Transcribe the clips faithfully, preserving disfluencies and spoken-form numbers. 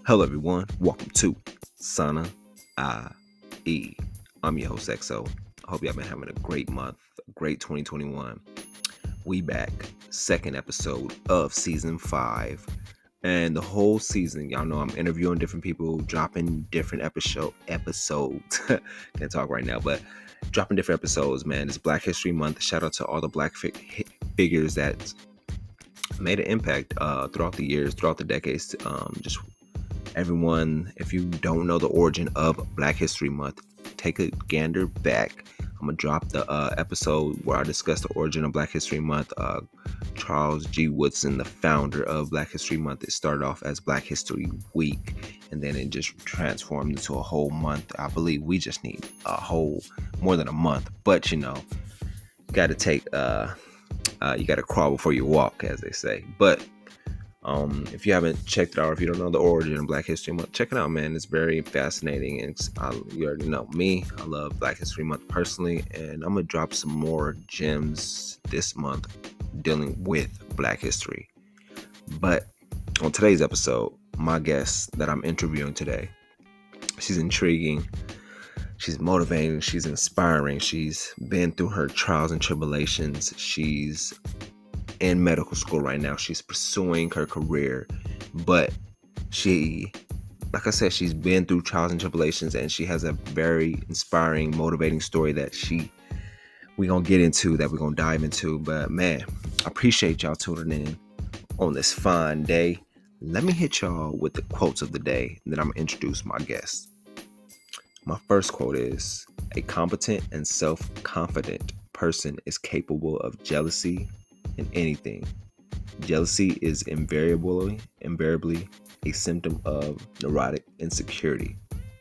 Hello, everyone. Welcome to Sana I E. I'm your host, X O. I hope y'all been having a great month, a great twenty twenty-one. We back, second episode of season five. And the whole season, y'all know I'm interviewing different people, dropping different episode episodes. Can't talk right now, but dropping different episodes, man. It's Black History Month. Shout out to all the black fi- figures that made an impact uh, throughout the years, throughout the decades. Um, just everyone, if you don't know the origin of Black History Month, take a gander back. I'm gonna drop the uh, episode where I discuss the origin of Black History Month. Uh, Charles G. Woodson, the founder of Black History Month, it started off as Black History Week, and then it just transformed into a whole month. I believe we just need a whole more than a month, but you know, got to take uh, uh, you got to crawl before you walk, as they say. But um, if you haven't checked it out, or if you don't know the origin of Black History Month, check it out, man. It's very fascinating. And it's, I, you already know me. I love Black History Month personally. And I'm going to drop some more gems this month dealing with Black history. But on today's episode, my guest that I'm interviewing today, she's intriguing. She's motivating. She's inspiring. She's been through her trials and tribulations. She's in medical school right now. She's pursuing her career, but she, like I said, she's been through trials and tribulations, and she has a very inspiring, motivating story that she we're gonna get into, that we're gonna dive into. But man, I appreciate y'all tuning in on this fine day. Let me hit y'all with the quotes of the day, and then I'm gonna introduce my guest. My first quote is: a competent and self-confident person is capable of jealousy in anything. Jealousy is invariably, invariably a symptom of neurotic insecurity.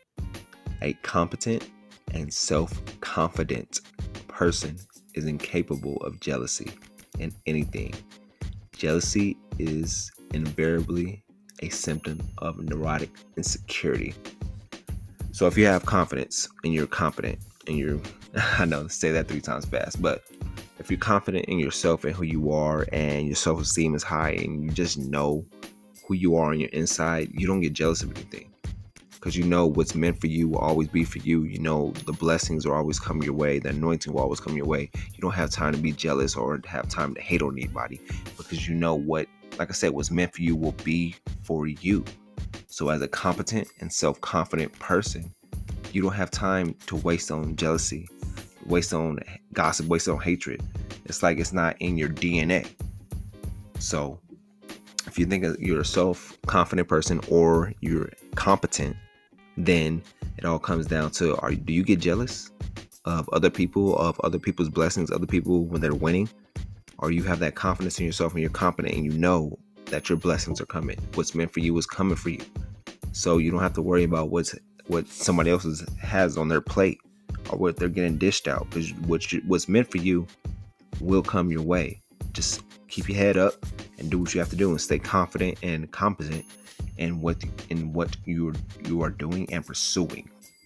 A competent and self-confident person is incapable of jealousy in anything. Jealousy is invariably a symptom of neurotic insecurity. So if you have confidence and you're competent and you're, I know, say that three times fast, but if you're confident in yourself and who you are, and your self-esteem is high, and you just know who you are on your inside, you don't get jealous of anything, because you know what's meant for you will always be for you. You know the blessings will always come your way. The anointing will always come your way. You don't have time to be jealous or have time to hate on anybody, because you know what, like I said, what's meant for you will be for you. So as a competent and self-confident person, you don't have time to waste on jealousy, waste on gossip, waste on hatred. It's like it's not in your D N A. So if you think you're a self-confident person or you're competent, then it all comes down to, are do you get jealous of other people, of other people's blessings, other people when they're winning? Or you have that confidence in yourself and you're confident and you know that your blessings are coming. What's meant for you is coming for you. So you don't have to worry about what's what somebody else has on their plate or what they're getting dished out, because what you, what's meant for you will come your way. Just keep your head up and do what you have to do, and stay confident and competent in what in what you you are doing and pursuing.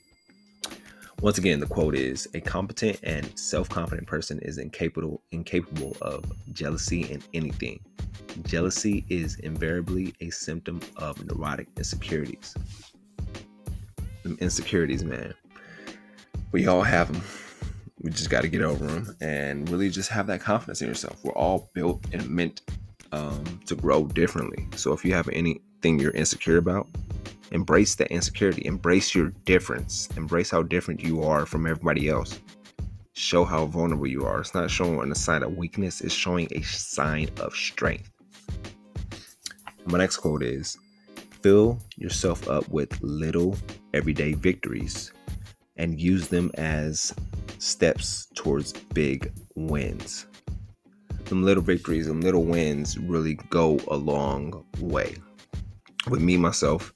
Once again, the quote is: a competent and self-confident person is incapable incapable of jealousy in anything. Jealousy is invariably a symptom of neurotic insecurities. Them insecurities, man. We all have them. We just got to get over them and really just have that confidence in yourself. We're all built and meant um, to grow differently. So if you have anything you're insecure about, embrace that insecurity. Embrace your difference. Embrace how different you are from everybody else. Show how vulnerable you are. It's not showing a sign of weakness. It's showing a sign of strength. My next quote is: fill yourself up with little everyday victories and use them as steps towards big wins. Them little victories, them little wins really go a long way. With me, myself,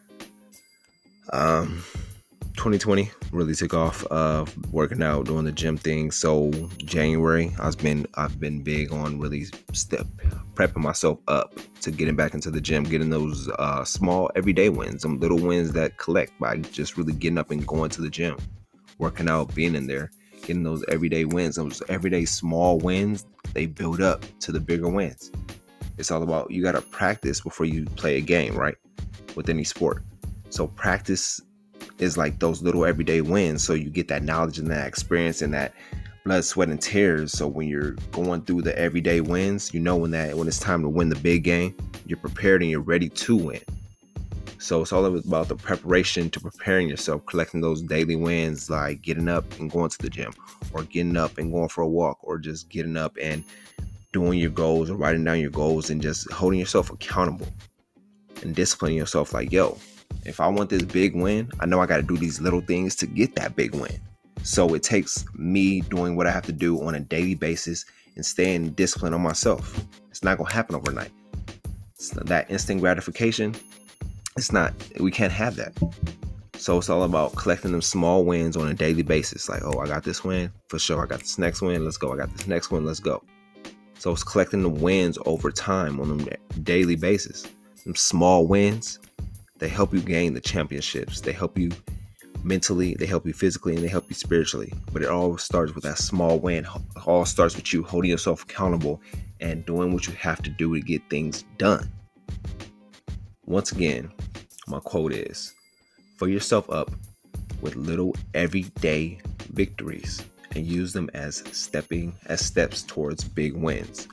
um, twenty twenty really took off of uh, working out, doing the gym thing. So January, I've been I've been big on really step prepping myself up to getting back into the gym, getting those uh, small everyday wins, some little wins that collect by just really getting up and going to the gym, working out, being in there, getting those everyday wins, those everyday small wins. They build up to the bigger wins. It's all about, you got to practice before you play a game, right? with any sport. So practice is like those little everyday wins. So you get that knowledge and that experience and that blood, sweat, and tears. So when you're going through the everyday wins, you know when that when it's time to win the big game, you're prepared and you're ready to win. So it's all about the preparation to preparing yourself, collecting those daily wins, like getting up and going to the gym, or getting up and going for a walk, or just getting up and doing your goals, or writing down your goals, and just holding yourself accountable and disciplining yourself. Like, yo, if I want this big win, I know I got to do these little things to get that big win. So it takes me doing what I have to do on a daily basis and staying disciplined on myself. It's not going to happen overnight. It's that instant gratification, it's not, we can't have that. So it's all about collecting them small wins on a daily basis. Like, oh, I got this win, for sure. I got this next win, let's go. I got this next one, let's go. So it's collecting the wins over time on a daily basis. Them small wins, they help you gain the championships. They help you mentally, they help you physically, and they help you spiritually. But it all starts with that small win. It all starts with you holding yourself accountable and doing what you have to do to get things done. Once again, my quote is, fill yourself up with little everyday victories and use them as stepping as steps towards big wins.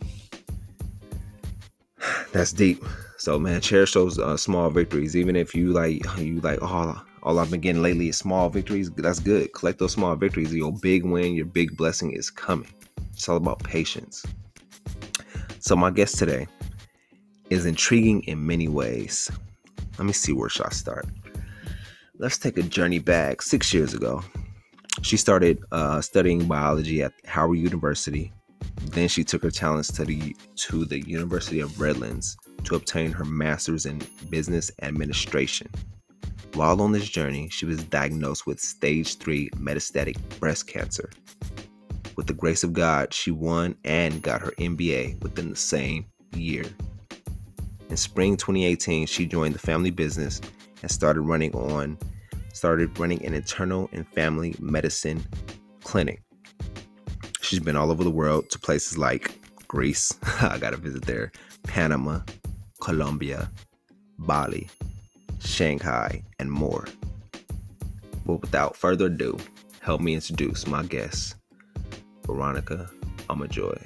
That's deep. So man, cherish those uh, small victories. Even if you like, you like, oh, all I've been getting lately is small victories. That's good. Collect those small victories. Your big win, your big blessing is coming. It's all about patience. So my guest today is intriguing in many ways. Let me see, where should I start? Let's take a journey back six years ago. She started uh, studying biology at Howard University. Then she took her talents to the, to the University of Redlands to obtain her master's in business administration. While on this journey, she was diagnosed with stage three metastatic breast cancer. With the grace of God, she won and got her M B A within the same year. In spring twenty eighteen, she joined the family business and started running on started running an internal and family medicine clinic. She's been all over the world to places like Greece, I gotta visit there, Panama, Colombia, Bali, Shanghai, and more. But without further ado, help me introduce my guest, Veronica Amajoy.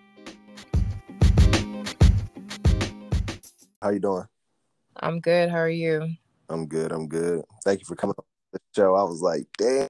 How you doing? I'm good. How are you? I'm good. I'm good. Thank you for coming on the show. I was like, damn,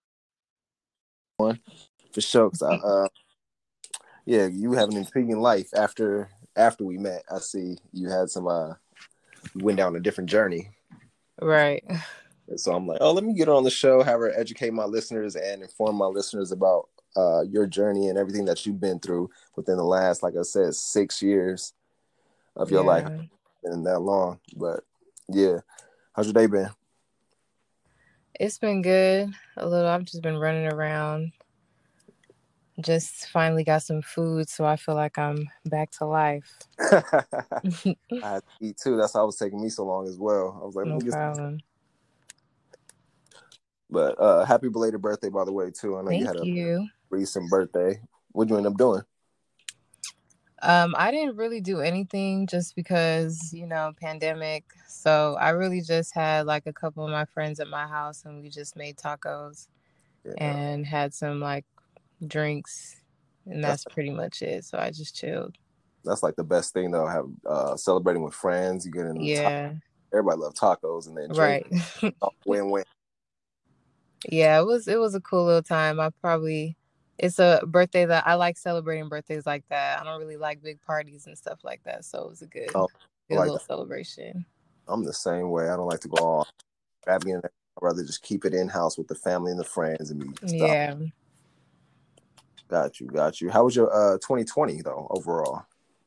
for sure. Cause I, uh, yeah, you have an intriguing life after after we met. I see you had some. Uh, you went down a different journey. Right. So I'm like, oh, let me get her on the show, have her educate my listeners and inform my listeners about uh, your journey and everything that you've been through within the last, like I said, six years of your yeah. life. Been that long, but yeah. How's your day been? It's been good. A little. I've just been running around. Just finally got some food, so I feel like I'm back to life. I had to eat too. That's why it was taking me so long as well. I was like, no let me problem. Get... But uh, happy belated birthday, by the way, too. I know Thank you had a you. recent birthday. What'd you end up doing? Um, I didn't really do anything just because, you know, pandemic. So I really just had like a couple of my friends at my house and we just made tacos yeah. and had some like drinks. And that's, that's pretty much it. So I just chilled. That's like the best thing though. Have uh, celebrating with friends. You get in. Yeah. Ta- everybody loves tacos and then drink. Right. win win. Yeah, it was it was a cool little time. I probably it's a birthday that I like celebrating birthdays like that. I don't really like big parties and stuff like that, so it was a good, oh, good like little that. celebration. I'm the same way. I don't like to go all extravagant. I'd rather just keep it in house with the family and the friends and be stuff. Yeah. Got you, got you. How was your uh twenty twenty though overall?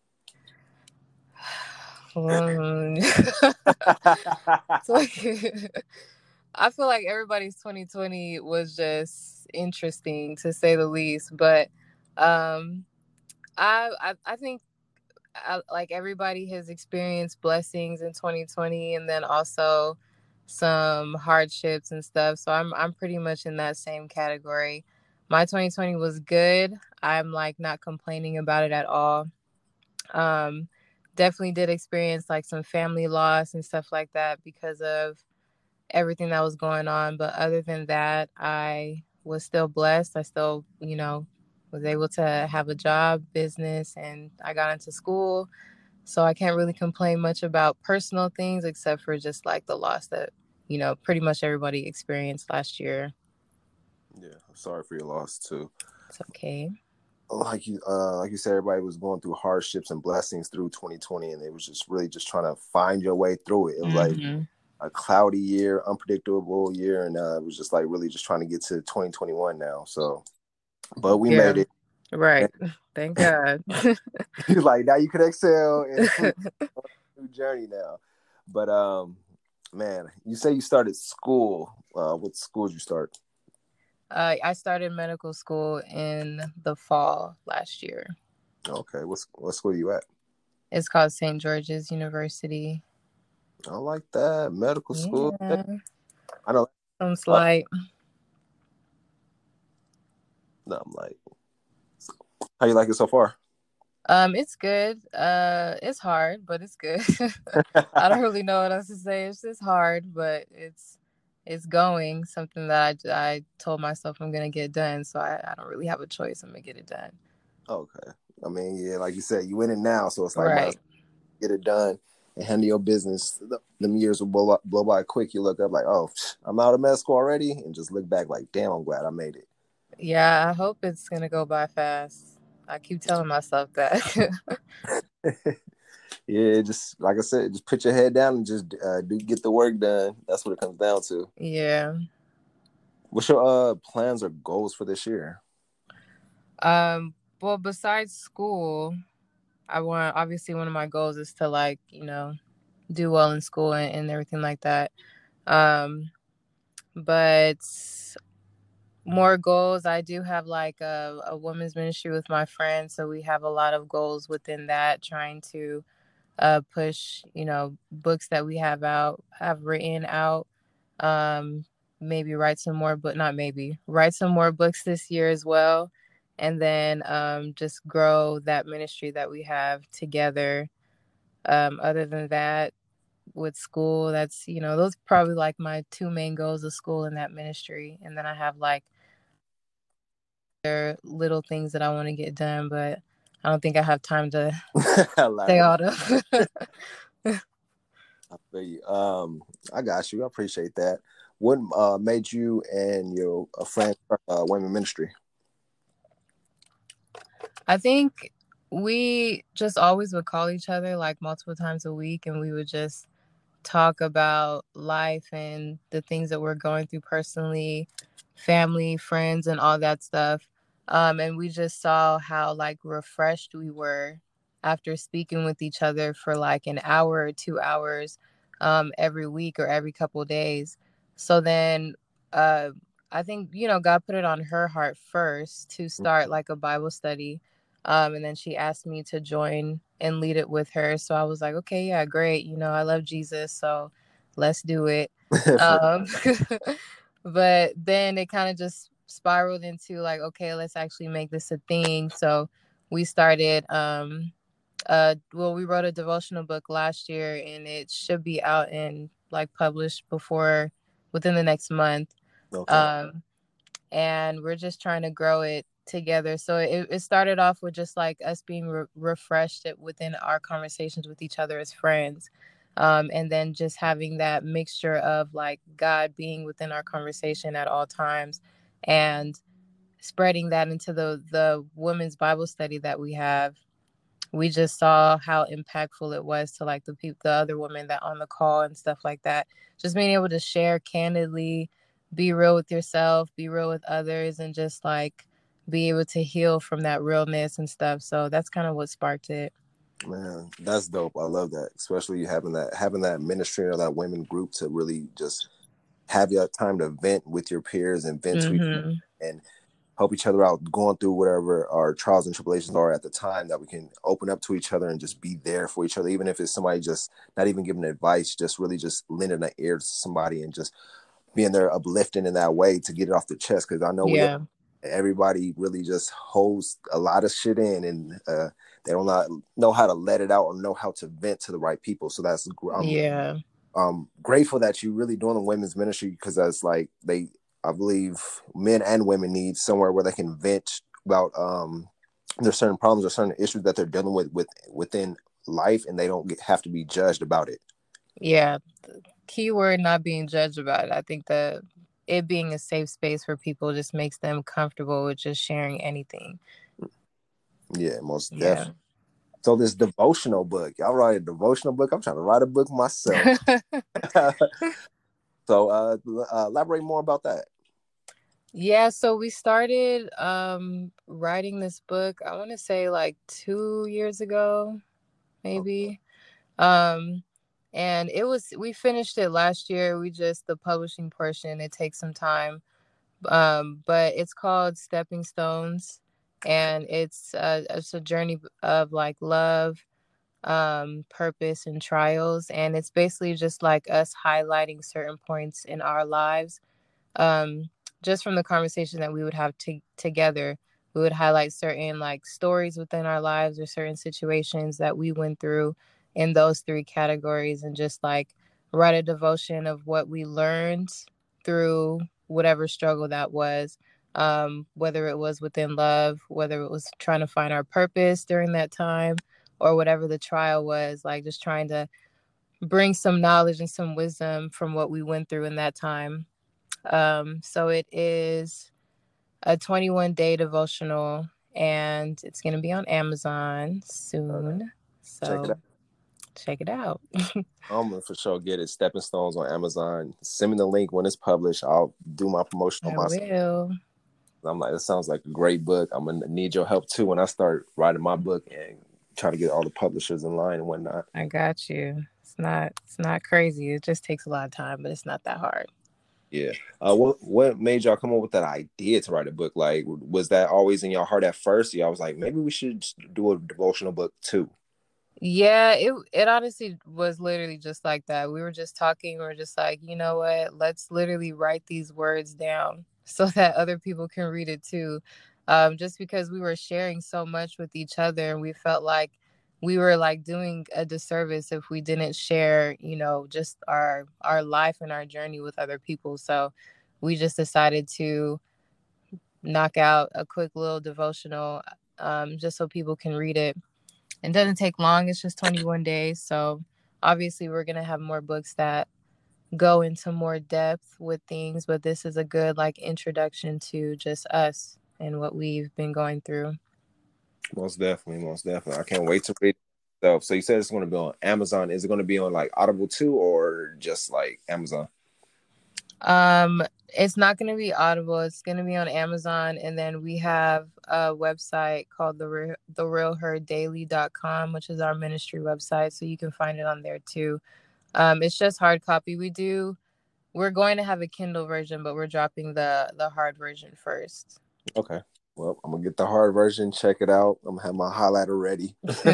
I feel like everybody's twenty twenty was just interesting to say the least, but um, I, I I think I, like everybody has experienced blessings in twenty twenty, and then also some hardships and stuff. So I'm I'm pretty much in that same category. My twenty twenty was good. I'm like not complaining about it at all. Um, definitely did experience like some family loss and stuff like that because of everything that was going on. But other than that, I was still blessed. I still, you know, was able to have a job, business, and I got into school. So I can't really complain much about personal things except for just like the loss that, you know, pretty much everybody experienced last year. Yeah, I'm sorry for your loss too. It's okay. Like you, uh, like you said, everybody was going through hardships and blessings through twenty twenty, and it was just really just trying to find your way through it. It was Mm-hmm. like a cloudy year, unpredictable year, and uh, it was just like really just trying to get to twenty twenty-one now. So, but we Yeah. made it. Right. Thank God. Like now you can excel and sleep on a new journey now. But um, man, you say you started school. Uh, what school did you start? Uh, I started medical school in the fall last year. Okay, what what school are you at? It's called Saint George's University. I like that medical school. Yeah. I know. Some slight. No, I'm like, how you like it so far? Um, it's good. Uh, it's hard, but it's good. I don't really know what else to say. It's just hard, but it's it's going. Something that I, I told myself I'm gonna get done, so I, I don't really have a choice. I'm gonna get it done. Okay. I mean, yeah, like you said, you in it now, so it's like, right. Get it done and handle your business. Them years will blow, up, blow by quick. You look up like, oh, I'm out of med school already, and just look back like, damn, I'm glad I made it. Yeah, I hope it's gonna go by fast. I keep telling myself that. Yeah, just like I said, just put your head down and just uh, do get the work done. That's what it comes down to. Yeah. What's your uh, plans or goals for this year? Um. Well, besides school, I want obviously one of my goals is to like you know do well in school and, and everything like that. Um, but more goals. I do have like a, a women's ministry with my friends, so we have a lot of goals within that, trying to uh, push, you know, books that we have out, have written out. Um, maybe write some more, but not maybe write some more books this year as well, and then um, just grow that ministry that we have together. Um, other than that, with school, that's you know those are probably like my two main goals of school and that ministry, and then I have like other little things that I want to get done, but I don't think I have time to say all of them. I feel you. Um, I got you. I appreciate that. What uh, made you and your a friend start uh, women ministry? I think we just always would call each other like multiple times a week, and we would just talk about life and the things that we're going through personally, family, friends, and all that stuff. Um, and we just saw how like refreshed we were after speaking with each other for like an hour or two hours um, every week or every couple days. So then uh, I think, you know, God put it on her heart first to start like a Bible study. Um, and then she asked me to join and lead it with her. So I was like, okay, yeah, great. You know, I love Jesus, so let's do it. um, but then it kind of just spiraled into like, okay, let's actually make this a thing. So we started, um, uh, well, we wrote a devotional book last year, and it should be out and like published before within the next month. Okay. Um, and we're just trying to grow it together. So it, it started off with just like us being re- refreshed within our conversations with each other as friends. Um, and then just having that mixture of like God being within our conversation at all times and spreading that into the, the women's Bible study that we have. We just saw how impactful it was to like the people, the other women that on the call and stuff like that. Just being able to share candidly, be real with yourself, be real with others, and just like be able to heal from that realness and stuff. So that's kind of what sparked it. Man, that's dope. I love that, especially having that having that ministry or that women group to really just have your time to vent with your peers and vent mm-hmm. to each other and help each other out going through whatever our trials and tribulations are at the time, that we can open up to each other and just be there for each other, even if it's somebody just not even giving advice, just really just lending an ear to somebody and just being there uplifting in that way to get it off the chest. Because I know yeah. we everybody really just holds a lot of shit in, and uh, they don't not know how to let it out or know how to vent to the right people. So that's I'm Yeah. um grateful that you really doing the women's ministry, because that's like they I believe men and women need somewhere where they can vent about um there's certain problems or certain issues that they're dealing with, with within life, and they don't get, have to be judged about it. Yeah. Keyword, not being judged about it. I think that it being a safe space for people just makes them comfortable with just sharing anything. Yeah, most Yeah. definitely. So this devotional book, y'all write a devotional book. I'm trying to write a book myself. So uh, uh, elaborate more about that. Yeah, so we started um writing this book, I want to say like two years ago, maybe. Um and it was we finished it last year. We just the publishing portion, it takes some time. Um but it's called Stepping Stones, and it's uh, it's a journey of like love, um purpose, and trials, and it's basically just like us highlighting certain points in our lives, um, just from the conversation that we would have to- together. We would highlight certain like stories within our lives or certain situations that we went through in those three categories, and just like write a devotion of what we learned through whatever struggle that was, um, whether it was within love, whether it was trying to find our purpose during that time, or whatever the trial was, like just trying to bring some knowledge and some wisdom from what we went through in that time. Um, so it is a twenty-one day devotional, and it's going to be on Amazon soon. So Check it out. check it out. I'm gonna for sure get it. Stepping Stones on Amazon. Send me the link when it's published. I'll do my promotion on I myself. will. I'm like, it sounds like a great book. I'm gonna need your help too when I start writing my book and try to get all the publishers in line and whatnot. I got you. It's not it's not crazy. It just takes a lot of time, but it's not that hard. Yeah. Uh, what what made y'all come up with that idea to write a book? Like, was that always in your heart at first? Y'all was like, maybe we should do a devotional book too. Yeah, it it honestly was literally just like that. We were just talking, we were just like, you know what? Let's literally write these words down so that other people can read it too. Um, just because we were sharing so much with each other, and we felt like we were like doing a disservice if we didn't share, you know, just our our life and our journey with other people. So we just decided to knock out a quick little devotional, um, just so people can read it. It doesn't take long. It's just twenty-one days. So obviously we're going to have more books that go into more depth with things, but this is a good like introduction to just us and what we've been going through. Most definitely, most definitely. I can't wait to read it. So, so you said it's going to be on Amazon. Is it going to be on like Audible too, or just like Amazon? Um, it's not going to be Audible. It's going to be on Amazon, and then we have a website called the Re- the real her daily dot com, which is our ministry website, so you can find it on there too. Um, it's just hard copy. We do. We're going to have a Kindle version, but we're dropping the the hard version first. Okay. Well, I'm gonna get the hard version. Check it out. I'm gonna have my highlighter ready.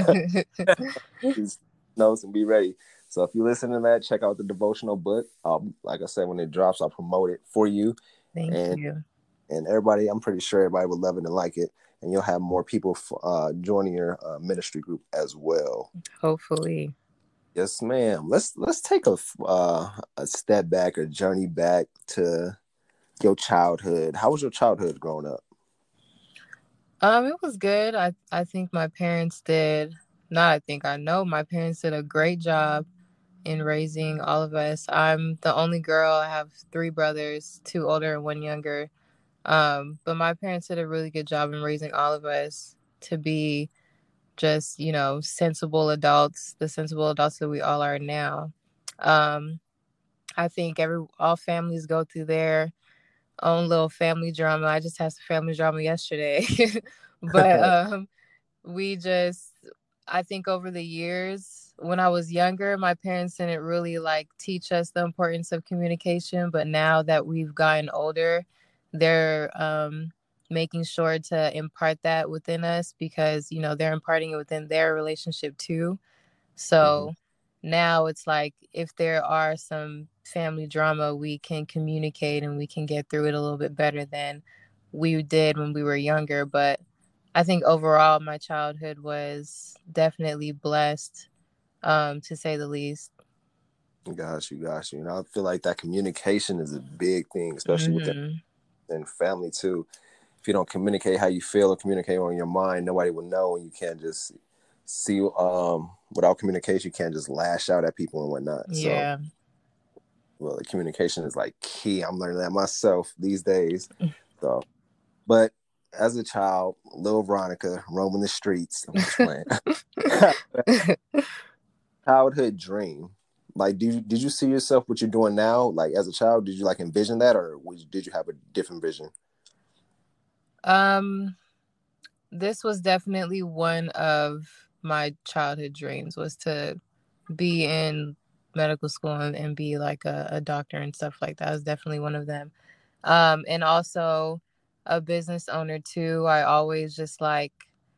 These notes and be ready. So if you listen to that, check out the devotional book. Um, like I said, when it drops, I'll promote it for you. Thank and, you. And everybody, I'm pretty sure everybody will love it and like it. And you'll have more people uh, joining your uh, ministry group as well. Hopefully. Yes, ma'am. Let's let's take a uh, a step back, a journey back to your childhood. How was your childhood growing up? Um, it was good. I I think my parents did. Not I think I know my parents did a great job in raising all of us. I'm the only girl. I have three brothers, two older and one younger. Um, but my parents did a really good job in raising all of us to be just, you know, sensible adults, the sensible adults that we all are now. Um, I think every all families go through their own little family drama. I just had some family drama yesterday. But um we just I think over the years when I was younger, my parents didn't really like teach us the importance of communication, but now that we've gotten older, they're um making sure to impart that within us, because you know they're imparting it within their relationship too. So mm-hmm. now it's like if there are some family drama, we can communicate and we can get through it a little bit better than we did when we were younger. But I think overall my childhood was definitely blessed, um, to say the least. Gosh, you, gosh, you. And I feel like that communication is a big thing, especially Mm-hmm. within and family too. If you don't communicate how you feel or communicate on your mind, nobody will know, and you can't just see. Um, without communication, you can't just lash out at people and whatnot. Yeah. So, well, the communication is like key. I'm learning that myself these days. So, but as a child, little Veronica roaming the streets. I'm just playing. Childhood dream. Like, did you, did you see yourself what you're doing now? Like, as a child, did you like envision that, or did you have a different vision? Um, this was definitely one of my childhood dreams, was to be in medical school and, and be like a, a doctor and stuff like that. Was definitely one of them. Um, and also a business owner too. I always just like,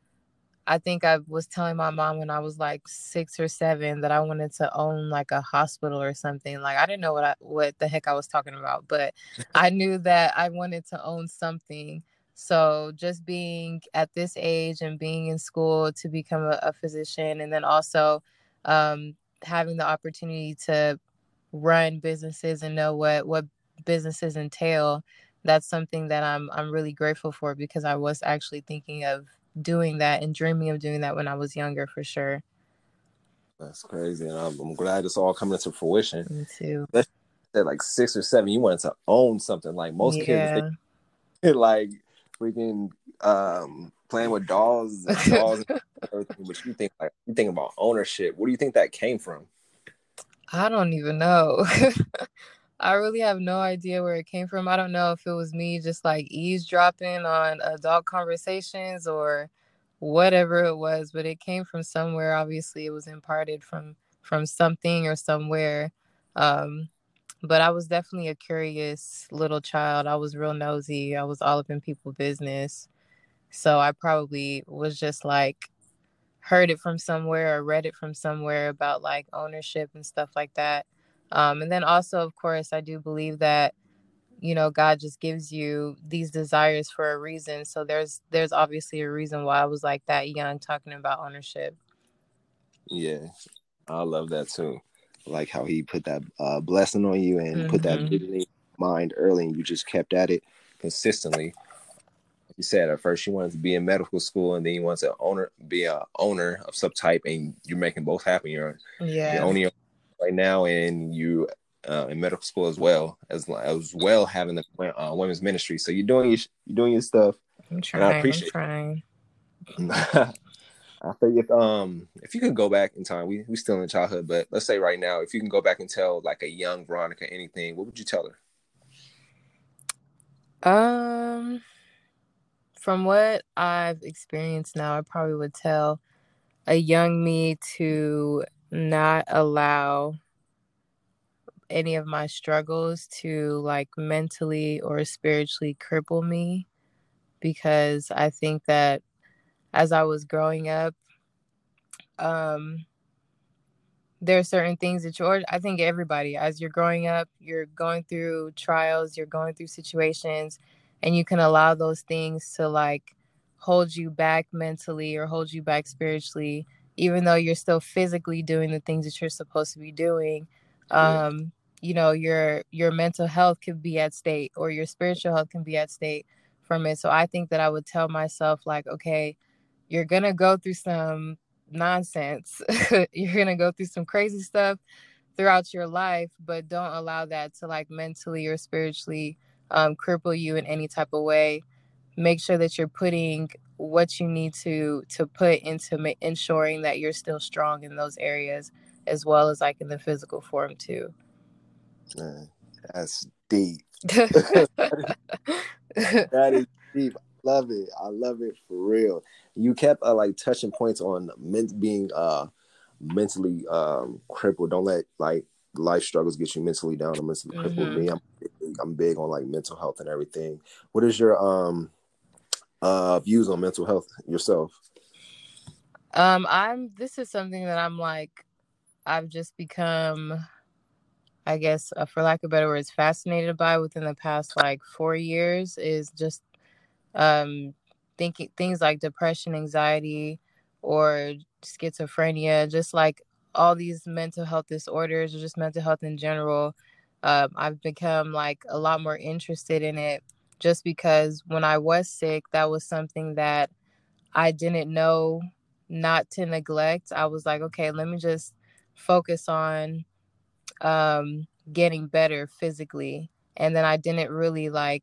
I think I was telling my mom when I was like six or seven that I wanted to own like a hospital or something. Like I didn't know what I, what the heck I was talking about, but I knew that I wanted to own something. So just being at this age and being in school to become a, a physician, and then also um, having the opportunity to run businesses and know what what businesses entail, that's something that I'm I'm really grateful for, because I was actually thinking of doing that and dreaming of doing that when I was younger, for sure. That's crazy, and I'm, I'm glad it's all coming to fruition. Me too. Especially at like six or seven, you wanted to own something. Like most Yeah. kids, they like freaking um, playing with dolls, and dolls, and everything. But you think like you think about ownership. Where do you think that came from? I don't even know. I really have no idea where it came from. I don't know if it was me just like eavesdropping on adult conversations or whatever it was, but it came from somewhere. Obviously, it was imparted from from something or somewhere. Um, but I was definitely a curious little child. I was real nosy. I was all up in people's business. So I probably was just like heard it from somewhere or read it from somewhere about like ownership and stuff like that. Um, and then also, of course, I do believe that, you know, God just gives you these desires for a reason. So there's there's obviously a reason why I was like that young talking about ownership. Yeah, I love that too. Like how he put that uh, blessing on you and Mm-hmm. put that vision in your mind early, and you just kept at it consistently. You said at first you wanted to be in medical school, and then you wanted to owner be a owner of some type, and you're making both happen. You're Yeah. you're owning your right now, and you uh, in medical school as well as as well having the uh, women's ministry. So you're doing your you're doing your stuff, I'm trying. and I appreciate. I'm trying. I think if um if you could go back in time, we we still in childhood, but let's say right now, if you can go back and tell like a young Veronica anything, what would you tell her? Um. From what I've experienced now, I probably would tell a young me to not allow any of my struggles to like mentally or spiritually cripple me, because I think that as I was growing up, um, there are certain things that you're, I think everybody, as you're growing up, you're going through trials, you're going through situations, and you can allow those things to like hold you back mentally or hold you back spiritually, even though you're still physically doing the things that you're supposed to be doing. Yeah. Um, you know, your your mental health could be at stake, or your spiritual health can be at stake from it. So I think that I would tell myself like, okay, you're gonna go through some nonsense. You're gonna go through some crazy stuff throughout your life, but don't allow that to like mentally or spiritually um, cripple you in any type of way. Make sure that you're putting what you need to to put into ma- ensuring that you're still strong in those areas, as well as like in the physical form too. Man, that's deep. That is deep. I love it. I love it for real. You kept uh, like touching points on men- being uh mentally um crippled. Don't let like life struggles get you mentally down or mentally crippled. Mm-hmm. Me, I'm big, I'm big on like mental health and everything. What is your um uh views on mental health yourself? Um, I'm. This is something that I'm like. I've just become, I guess, uh, for lack of better words, fascinated by within the past like four years. Is just um, thinking things like depression, anxiety, or schizophrenia, just like all these mental health disorders or just mental health in general. Um, I've become like a lot more interested in it just because when I was sick, that was something that I didn't know not to neglect. I was like, okay, let me just focus on um, getting better physically. And then I didn't really like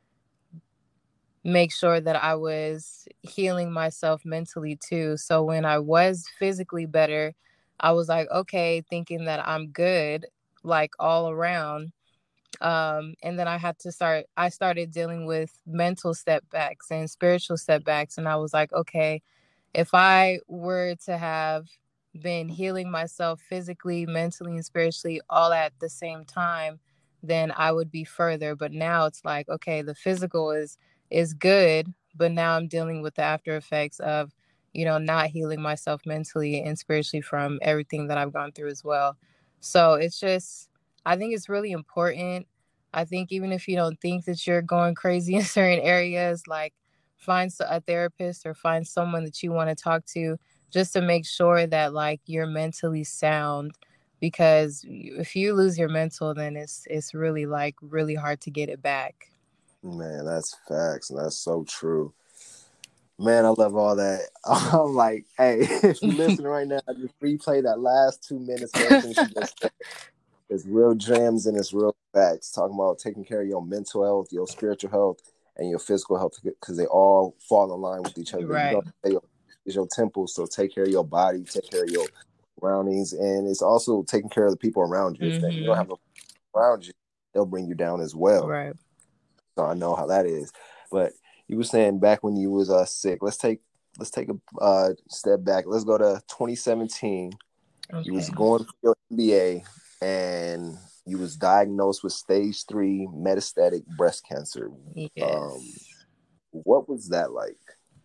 make sure that I was healing myself mentally too. So when I was physically better, I was like, okay, thinking that I'm good, like all around. Um, and then I had to start, I started dealing with mental setbacks and spiritual setbacks. And I was like, okay, if I were to have been healing myself physically, mentally, and spiritually all at the same time, then I would be further. But now it's like, okay, the physical is is good, but now I'm dealing with the after effects of, you know, not healing myself mentally and spiritually from everything that I've gone through as well. So it's just, I think it's really important. I think even if you don't think that you're going crazy in certain areas, like find a therapist or find someone that you want to talk to just to make sure that like you're mentally sound, because if you lose your mental, then it's it's really like really hard to get it back. Man, that's facts, and that's so true. Man, I love all that. I'm like, hey, if you're listening right now, just replay that last two minutes of everything she just said. It's real gems and it's real facts. Talking about taking care of your mental health, your spiritual health, and your physical health, because they all fall in line with each other. Right. You know, it's your temple, so take care of your body, take care of your surroundings, and it's also taking care of the people around you. Mm-hmm. If you don't have a around you, they'll bring you down as well. Right. So I know how that is. But you were saying back when you was uh, sick. Let's take let's take a uh, step back. Let's go to twenty seventeen. Okay. You was going for your M B A, and you was diagnosed with stage three metastatic breast cancer. Yes. Um, what was that like?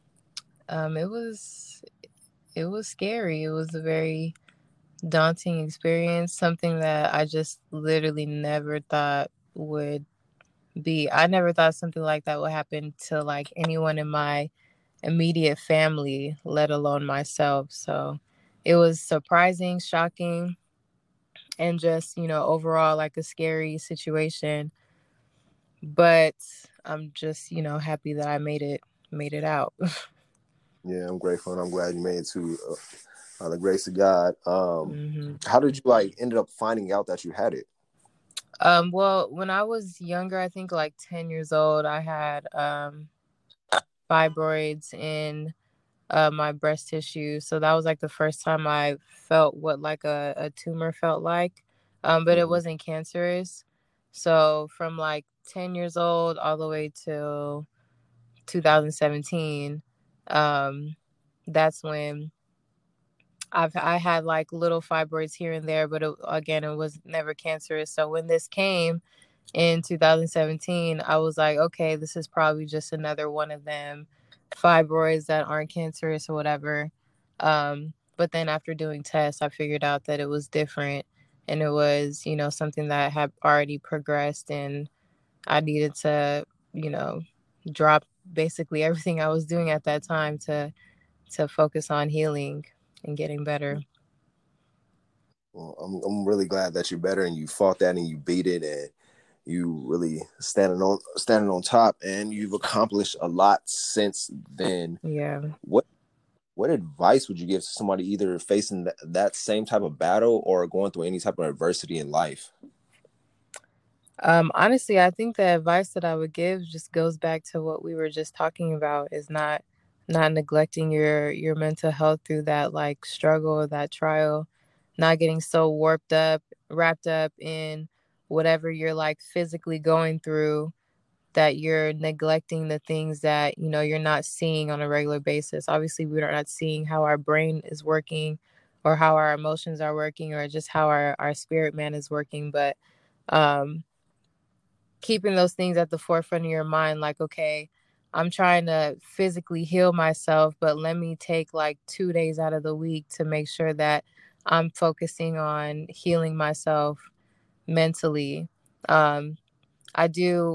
Um, it was it was scary. It was a very daunting experience. Something that I just literally never thought would be. I never thought something like that would happen to like anyone in my immediate family, let alone myself. So it was surprising, shocking, and just, you know, overall like a scary situation. But I'm just, you know, happy that I made it made it out. Yeah, I'm grateful, and I'm glad you made it to uh, by the grace of God. Um, mm-hmm. How did you like ended up finding out that you had it? Um, well, when I was younger, I think like ten years old, I had um, fibroids in uh, my breast tissue. So that was like the first time I felt what like a, a tumor felt like, um, but mm-hmm. It wasn't cancerous. So from like ten years old all the way till two thousand seventeen, um, that's when I've I had like little fibroids here and there, but it, again, it was never cancerous. So when this came in two thousand seventeen, I was like, okay, this is probably just another one of them fibroids that aren't cancerous or whatever. Um, but then after doing tests, I figured out that it was different, and it was, you know, something that had already progressed, and I needed to, you know, drop basically everything I was doing at that time to to focus on healing and getting better. Well, I'm I'm really glad that you're better and you fought that and you beat it, and you really standing on standing on top, and you've accomplished a lot since then. Yeah. What what advice would you give to somebody either facing that, that same type of battle or going through any type of adversity in life? Um, honestly, I think the advice that I would give just goes back to what we were just talking about, is not not neglecting your your mental health through that like struggle or that trial, not getting so warped up, wrapped up in whatever you're like physically going through, that you're neglecting the things that, you know, you're not seeing on a regular basis. Obviously, we're not seeing how our brain is working or how our emotions are working or just how our, our spirit man is working. But um, keeping those things at the forefront of your mind, like, okay, I'm trying to physically heal myself, but let me take like two days out of the week to make sure that I'm focusing on healing myself mentally. Um, I do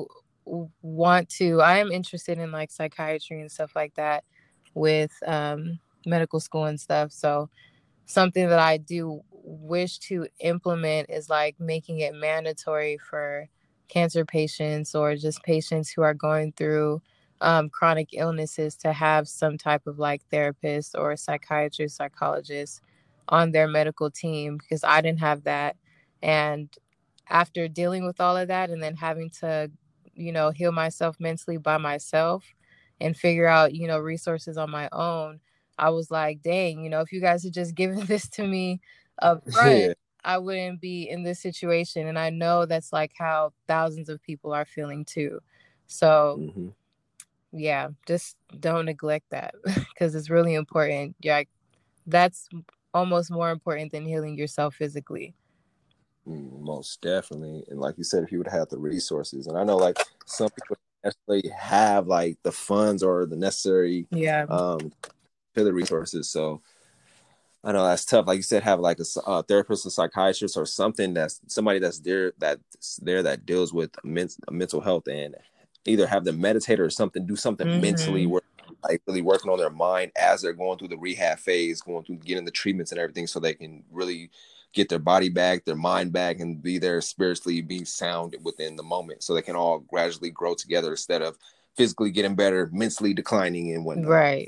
want to, I am interested in like psychiatry and stuff like that with um, medical school and stuff. So something that I do wish to implement is like making it mandatory for cancer patients or just patients who are going through um, chronic illnesses to have some type of like therapist or psychiatrist, psychologist on their medical team, because I didn't have that. And after dealing with all of that and then having to, you know, heal myself mentally by myself and figure out, you know, resources on my own, I was like, dang, you know, if you guys had just given this to me up front, yeah. I wouldn't be in this situation. And I know that's like how thousands of people are feeling too. So, mm-hmm. yeah, just don't neglect that because it's really important. Yeah, that's almost more important than healing yourself physically. Most definitely. And like you said, if you would have the resources, and I know like some people necessarily have like the funds or the necessary yeah um for the resources, so I know that's tough. Like you said, have like a uh, therapist or psychiatrist or something, that's somebody that's there that's there that deals with men- mental health, and either have them meditate or something, do something mm-hmm. mentally, work, like really working on their mind as they're going through the rehab phase, going through getting the treatments and everything, so they can really get their body back, their mind back, and be there spiritually, being sound within the moment, so they can all gradually grow together instead of physically getting better, mentally declining and whatnot. Right.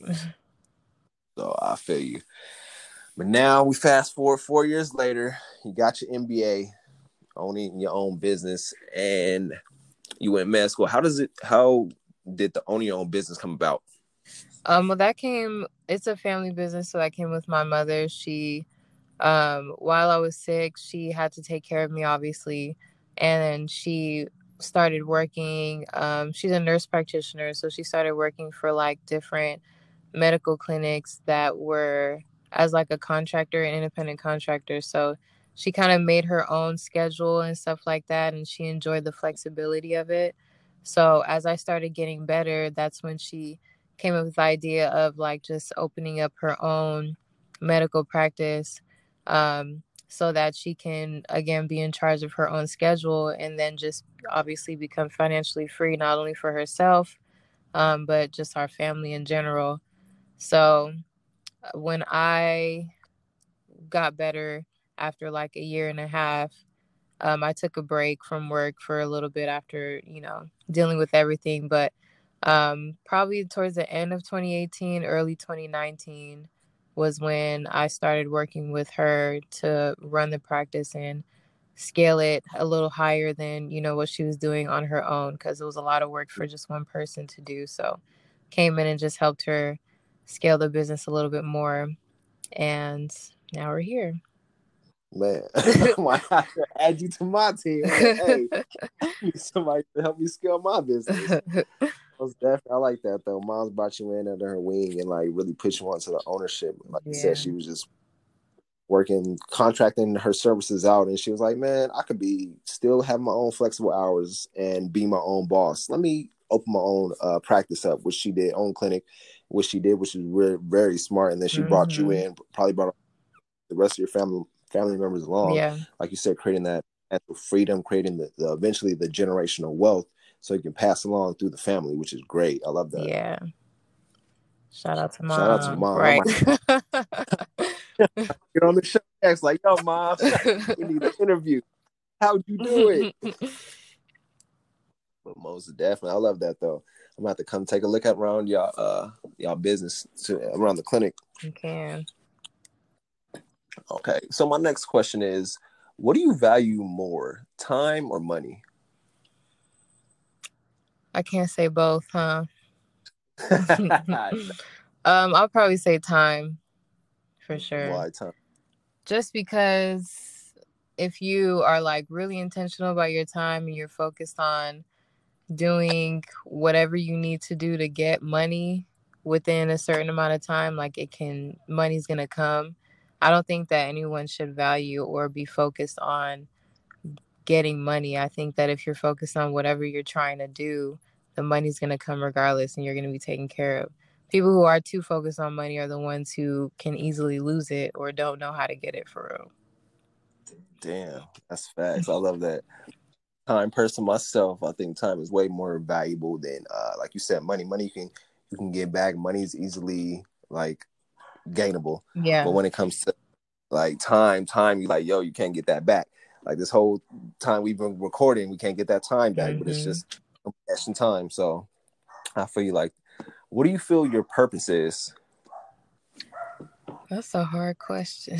So I feel you. But now we fast forward four years later, you got your M B A, owning your own business, and you went med school. How does it, how did the owning your own business come about? Um, well, that came, it's a family business, so that came with my mother. She, um, while I was sick, she had to take care of me, obviously, and she started working. Um, she's a nurse practitioner, so she started working for like different medical clinics that were as like a contractor, an independent contractor. So she kind of made her own schedule and stuff like that, and she enjoyed the flexibility of it. So as I started getting better, that's when she came up with the idea of like just opening up her own medical practice, um, so that she can, again, be in charge of her own schedule and then just obviously become financially free, not only for herself, um, but just our family in general. So when I got better after like a year and a half, um, I took a break from work for a little bit after, you know, dealing with everything. But um, probably towards the end of twenty eighteen, early twenty nineteen was when I started working with her to run the practice and scale it a little higher than, you know, what she was doing on her own, because it was a lot of work for just one person to do. So came in and just helped her scale the business a little bit more. And now we're here. Man, I have to add you to my team. Like, hey, I need somebody to help me scale my business. I like that though. Mom's brought you in under her wing and like really put you onto the ownership. Like yeah. you said, she was just working, contracting her services out, and she was like, "Man, I could be still have my own flexible hours and be my own boss. Let me open my own uh, practice up," which she did, own clinic, which she did, which was very, very smart. And then she mm-hmm. brought you in, probably brought the rest of your family family members along. Yeah. Like you said, creating that freedom, creating the, the eventually the generational wealth, so you can pass along through the family, which is great. I love that. Yeah. Shout out to mom. Shout out to mom. Right. Get on the show next, like, yo, mom, we need an interview. How'd you do it? But most definitely, I love that though. I'm gonna have to come take a look at around y'all, uh, y'all business to, around the clinic. You can. Okay, so my next question is, what do you value more, time or money? I can't say both, huh? um, I'll probably say time, for sure. Why time? Just because if you are like really intentional about your time and you're focused on doing whatever you need to do to get money within a certain amount of time, like it can, money's gonna come. I don't think that anyone should value or be focused on getting money. I think that if you're focused on whatever you're trying to do, the money's going to come regardless and you're going to be taken care of. People who are too focused on money are the ones who can easily lose it or don't know how to get it for real. Damn, that's facts. I love that. time person myself. I think time is way more valuable than, uh, like you said, money. Money you can you can get back. Money is easily like gainable. Yeah. But when it comes to like time, time, you like, yo, you can't get that back. Like this whole time we've been recording, we can't get that time back, mm-hmm. but it's just cash and time. So I feel you. Like, what do you feel your purpose is? That's a hard question.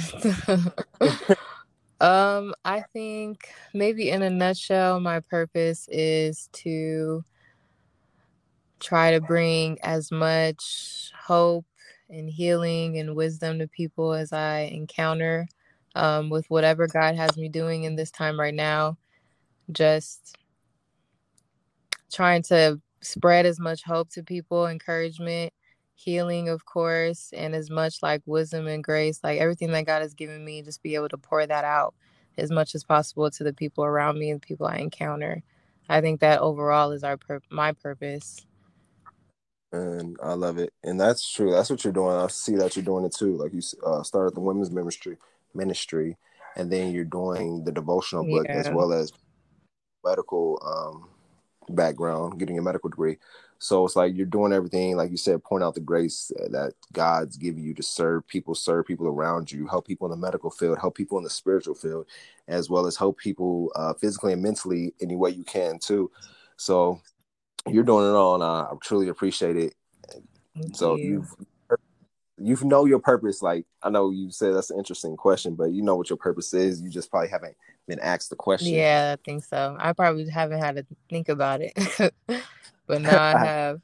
um, I think maybe in a nutshell, my purpose is to try to bring as much hope and healing and wisdom to people as I encounter um, with whatever God has me doing in this time right now. Just trying to spread as much hope to people, encouragement, healing, of course, and as much like wisdom and grace, like everything that God has given me, just be able to pour that out as much as possible to the people around me and the people I encounter. I think that overall is our pur- my purpose. And I love it. And that's true. That's what you're doing. I see that you're doing it too. Like you uh, started the women's ministry, ministry, and then you're doing the devotional book yeah. as well as medical um, background, getting a medical degree. So it's like you're doing everything, like you said, point out the grace that God's giving you to serve people, serve people around you, help people in the medical field, help people in the spiritual field, as well as help people uh, physically and mentally any way you can too. So you're doing it all, and I truly appreciate it. Thank so you. you've you know your purpose. Like, I know you said that's an interesting question, but you know what your purpose is. You just probably haven't been asked the question. Yeah, I think so. I probably haven't had to think about it, but now I have.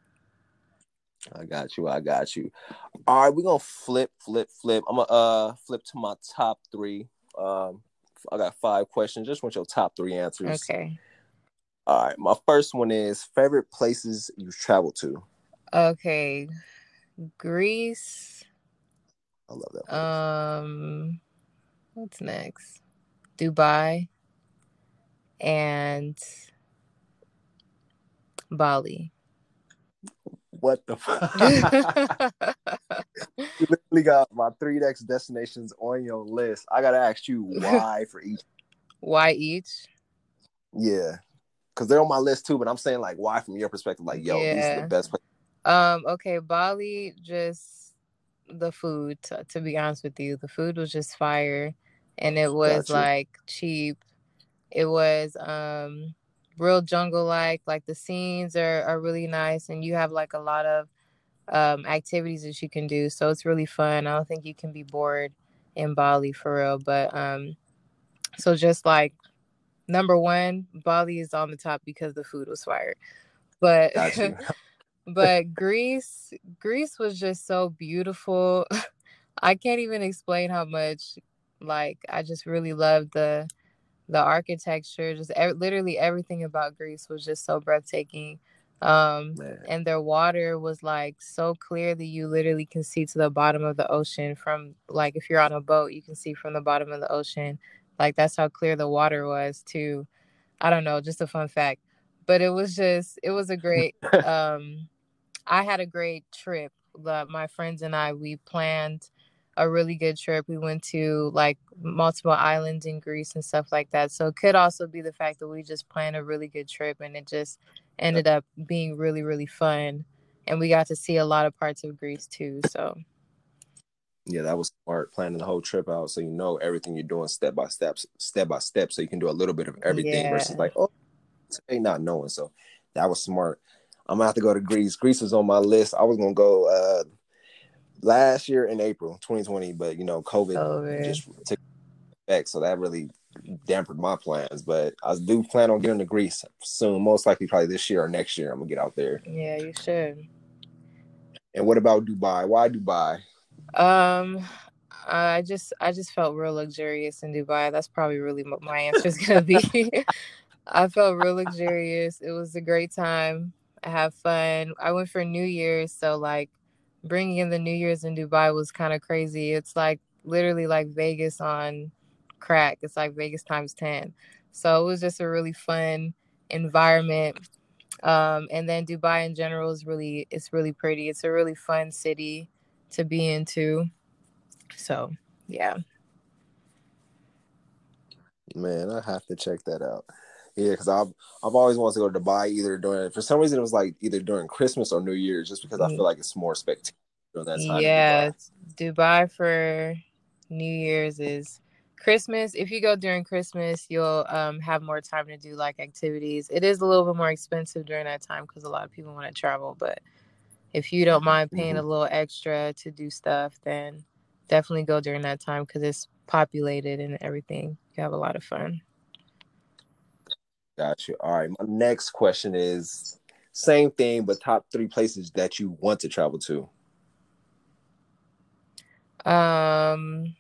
I got you. I got you. All right, we're gonna flip, flip, flip. I'm gonna uh flip to my top three. Um, I got five questions. Just want your top three answers. Okay. All right, my first one is favorite places you've traveled to. Okay, Greece. I love that place. Um, what's next? Dubai and Bali. What the fuck? You literally got my three next destinations on your list. I gotta ask you why for each. Why each? Yeah, because they're on my list too. But I'm saying like why from your perspective. Like, yo, yeah. These are the best places. Um. Okay, Bali. Just the food. To, to be honest with you, the food was just fire, and it was like cheap. It was um real jungle like. Like the scenes are are really nice, and you have like a lot of um activities that you can do. So it's really fun. I don't think you can be bored in Bali for real. But um, so just like. Number one, Bali is on the top because the food was fire. But but Greece, Greece was just so beautiful. I can't even explain how much. Like, I just really loved the the architecture. Just e- literally everything about Greece was just so breathtaking. Um, and their water was like so clear that you literally can see to the bottom of the ocean from, like, if you're on a boat, you can see from the bottom of the ocean. Like, that's how clear the water was too. I don't know, just a fun fact. But it was just, it was a great, um, I had a great trip. The, my friends and I, we planned a really good trip. We went to like multiple islands in Greece and stuff like that. So it could also be the fact that we just planned a really good trip and it just ended up being really, really fun. And we got to see a lot of parts of Greece too. So yeah, that was smart, planning the whole trip out so you know everything you're doing step by step, step by step, so you can do a little bit of everything yeah. versus like, oh, today not knowing. So that was smart. I'm gonna have to go to Greece. Greece was on my list. I was gonna go uh, last year in April twenty twenty, but you know, COVID oh, just took effect, so that really dampened my plans. But I do plan on getting to Greece soon, most likely probably this year or next year. I'm gonna get out there. Yeah, you should. And what about Dubai? Why Dubai? Um, I just I just felt real luxurious in Dubai. That's probably really what my answer is gonna be. I felt real luxurious. It was a great time. I had fun. I went for New Year's, so like bringing in the New Year's in Dubai was kind of crazy. It's like literally like Vegas on crack. It's like Vegas times ten. So it was just a really fun environment. Um, and then Dubai in general is really, it's really pretty. It's a really fun city to be into. So, yeah. Man, I have to check that out. Yeah, because I've I've always wanted to go to Dubai either during for some reason it was like either during Christmas or New Year's, just because I feel like it's more spectacular during that time in Yeah, Dubai. Dubai for New Year's is Christmas. If you go during Christmas, you'll um have more time to do like activities. It is a little bit more expensive during that time because a lot of people want to travel, but if you don't mind paying Mm-hmm. a little extra to do stuff, then definitely go during that time because it's populated and everything. You have a lot of fun. Got you. All right. My next question is same thing, but top three places that you want to travel to. Um,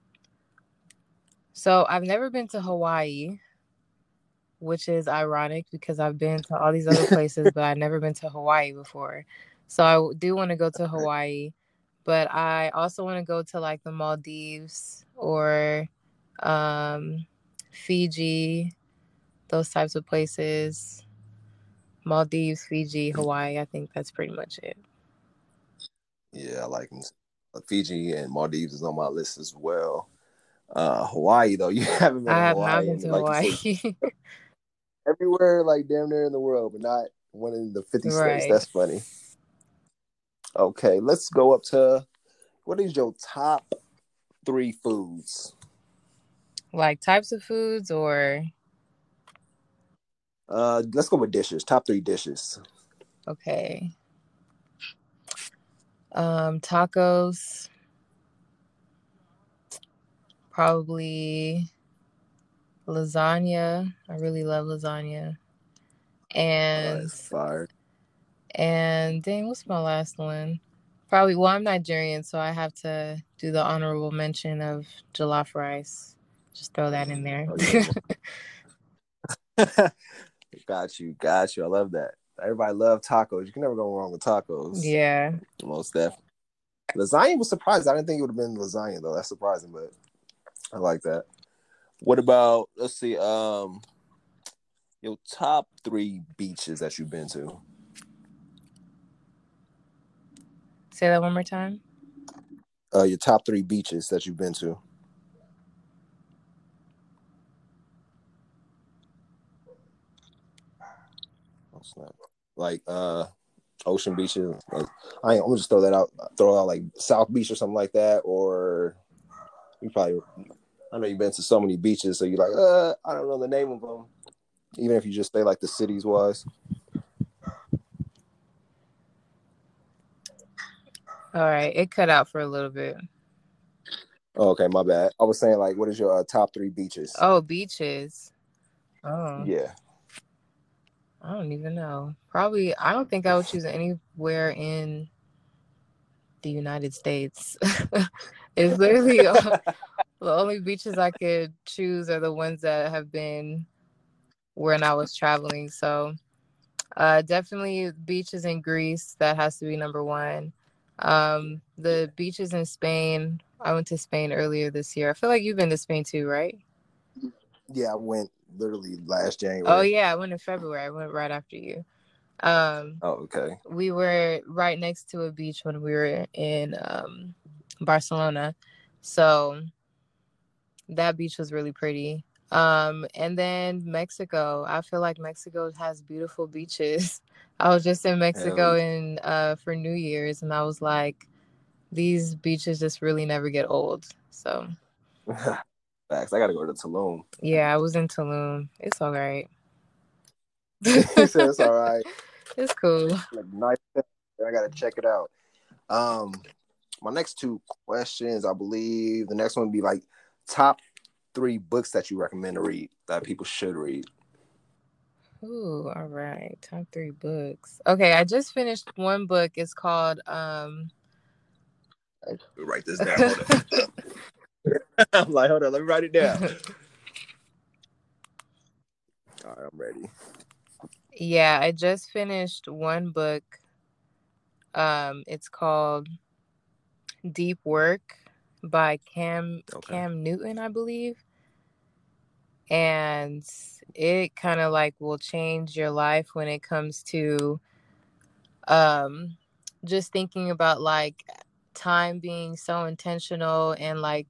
so I've never been to Hawaii, which is ironic because I've been to all these other places, but I've never been to Hawaii before. So I do want to go to Hawaii, but I also want to go to like the Maldives or um, Fiji, those types of places. Maldives, Fiji, Hawaii. I think that's pretty much it. Yeah, I like them. Fiji and Maldives is on my list as well. Uh, Hawaii though, you haven't been I to have not Hawaii, been and to like you Hawaii. said, everywhere like damn near in the world, but not one in the fifty states. Right. That's funny. Okay, let's go up to what is your top three foods? Like types of foods or Uh, let's go with dishes. Top three dishes. okay. Um, tacos, probably lasagna. I really love lasagna. And Nice, fire. and dang, what's my last one? Probably well, I'm Nigerian, so I have to do the honorable mention of jollof rice. Just throw that in there. Oh, you know, got you, got you. I love that. Everybody love tacos. You can never go wrong with tacos. Yeah. Most definitely. Lasagna was surprised. I didn't think it would have been lasagna though. That's surprising, but I like that. What about let's see, um, your top three beaches that you've been to? Say that one more time. Uh, your top three beaches that you've been to. Like uh, ocean beaches. Like, I I'm gonna just throw that out. Throw out like South Beach or something like that. Or you probably. I know you've been to so many beaches, so you're like, uh, I don't know the name of them. Even if you just say like the cities wise. All right, it cut out for a little bit. Oh, okay, my bad. I was saying like, what is your uh, top three beaches? Oh, beaches. Oh. Yeah. I don't even know. Probably, I don't think I would choose anywhere in the United States. It's literally uh, the only beaches I could choose are the ones that have been when I was traveling. So, uh, definitely beaches in Greece. That has to be number one. Um, the beaches in Spain. I went to Spain earlier this year. I feel like you've been to Spain too, right? Yeah, I went literally last January. Oh yeah, I went in February. I went right after you. Um, oh, okay. We were right next to a beach when we were in um, Barcelona. So that beach was really pretty. Um, and then Mexico. I feel like Mexico has beautiful beaches. I was just in Mexico in uh, for New Year's, and I was like, these beaches just really never get old. So Facts. I gotta go to Tulum. yeah, I was in Tulum. It's all right. He said it's all right. It's cool. Like, nice. I gotta check it out. Um, my next two questions, I believe the next one would be like top three books that you recommend to read that people should read. Ooh, all right. Top three books. Okay, I just finished one book. It's called um Write this down. Hold on. I'm like, hold on, let me write it down. All right, I'm ready. Yeah, I just finished one book. Um, it's called Deep Work by Cam okay. Cam Newton, I believe. And it kind of like will change your life when it comes to um just thinking about like time being so intentional and like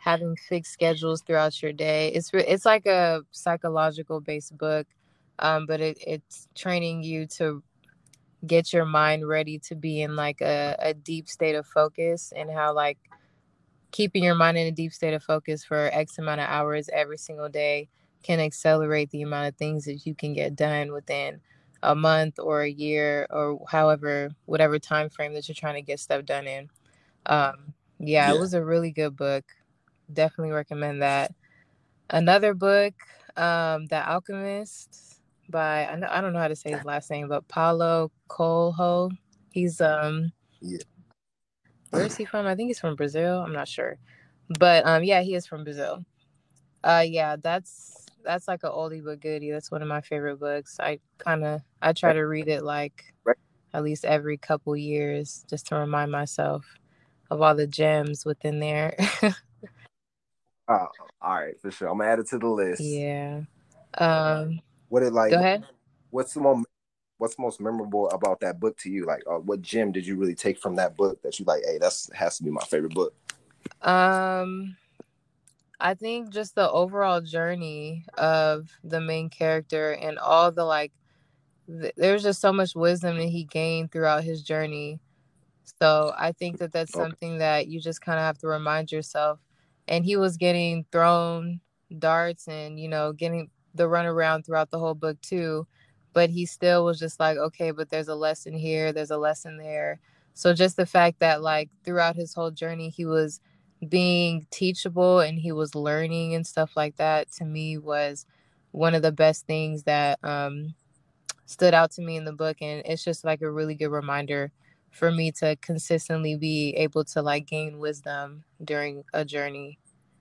having fixed schedules throughout your day. It's it's like a psychological based book, um, but it, it's training you to get your mind ready to be in like a, a deep state of focus, and how like keeping your mind in a deep state of focus for X amount of hours every single day can accelerate the amount of things that you can get done within a month or a year, or however, whatever time frame that you're trying to get stuff done in. Um, yeah, it Yeah. was a really good book. Definitely recommend that. Another book, um, The Alchemist by, I, know, I don't know how to say his last name, but Paulo Coelho. He's, um, Yeah. where is he from? I think he's from Brazil. I'm not sure. But um, yeah, he is from Brazil. Uh, yeah, that's that's like an oldie but goodie. That's one of my favorite books. I kind of I try to read it like Right. at least every couple years, just to remind myself of all the gems within there. Oh, all right, for sure. I'm gonna add it to the list. Yeah. Um, What it like? go ahead. What's the most What's most memorable about that book to you? Like, uh, what gem did you really take from that book that you like? Hey, that's has to be my favorite book. Um, I think just the overall journey of the main character and all the like. Th- there's just so much wisdom that he gained throughout his journey. So I think that that's Okay. something that you just kind of have to remind yourself. And he was getting thrown darts and, you know, getting the runaround throughout the whole book too. But he still was just like, okay, but there's a lesson here, there's a lesson there. So just the fact that like throughout his whole journey, he was being teachable and he was learning and stuff like that, to me was one of the best things that um, stood out to me in the book. And it's just like a really good reminder for me to consistently be able to like gain wisdom during a journey.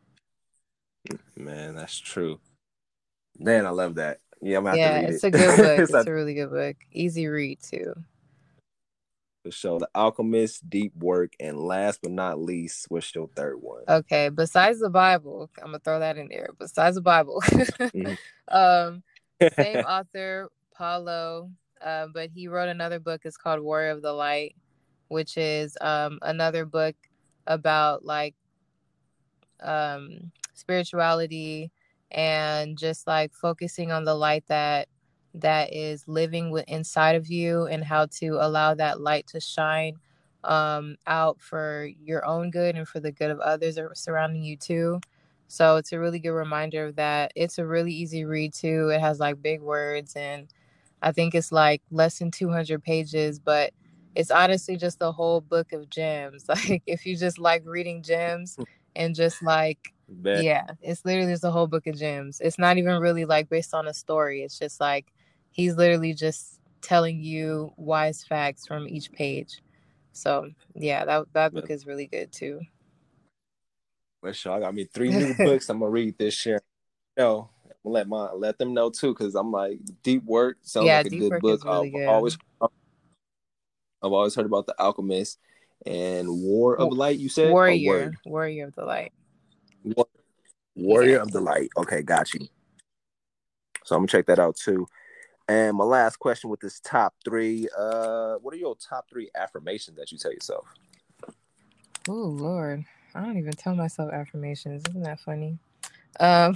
Man, that's true. Man, I love that. Yeah, I'm gonna have to Yeah, read it's it. a good book. So, It's a really good book. Easy read too. for sure. The Alchemist, Deep Work, and last but not least, what's your third one? Okay, besides the Bible, I'm gonna throw that in there. Besides the Bible, Mhm. um, same author, Paulo, uh, but he wrote another book. It's called Warrior of the Light, which is um, another book about like um, spirituality and just like focusing on the light that that is living with inside of you, and how to allow that light to shine um, out for your own good and for the good of others that are surrounding you too. So it's a really good reminder of that. It's a really easy read too. It has like big words, and I think it's like less than two hundred pages, but it's honestly just a whole book of gems. Like if you just like reading gems and just like, Bet. yeah, it's literally just a whole book of gems. It's not even really like based on a story. It's just like he's literally just telling you wise facts from each page. So yeah, that that book is really good too. For sure. I got me three new books I'm gonna read this year. Yo, I'm gonna let my let them know too, because I'm like, Deep Work sounds Yeah, like a Deep good Work book. is I've really good. always I've always heard about The Alchemist and War of Light. You said Warrior, Warrior of the Light. War- Warrior Yeah. of the Light. Okay, got you. So I'm gonna check that out too. And my last question with this top three, uh, what are your top three affirmations that you tell yourself? Oh Lord, I don't even tell myself affirmations. Isn't that funny? Um,